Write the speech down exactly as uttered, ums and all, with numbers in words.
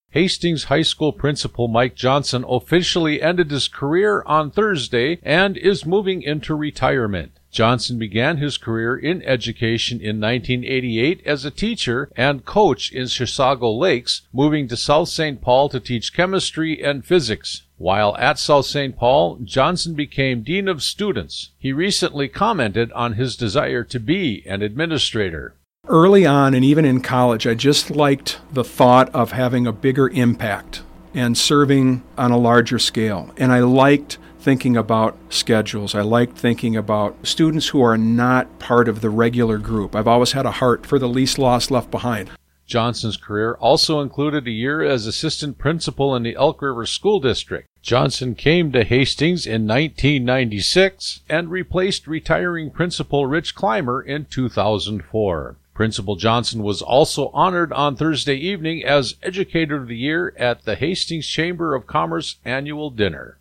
Hastings High School principal Mike Johnson officially ended his career on Thursday and is moving into retirement. Johnson began his career in education in nineteen eighty-eight as a teacher and coach in Chisago Lakes, moving to South Saint Paul to teach chemistry and physics. While at South Saint Paul, Johnson became Dean of Students. He recently commented on his desire to be an administrator. Early on, and even in college, I just liked the thought of having a bigger impact and serving on a larger scale. And I liked thinking about schedules. I liked thinking about students who are not part of the regular group. I've always had a heart for the least lost left behind. Johnson's career also included a year as assistant principal in the Elk River School District. Johnson came to Hastings in nineteen ninety-six and replaced retiring principal Rich Clymer in two thousand four. Principal Johnson was also honored on Thursday evening as Educator of the Year at the Hastings Chamber of Commerce annual dinner.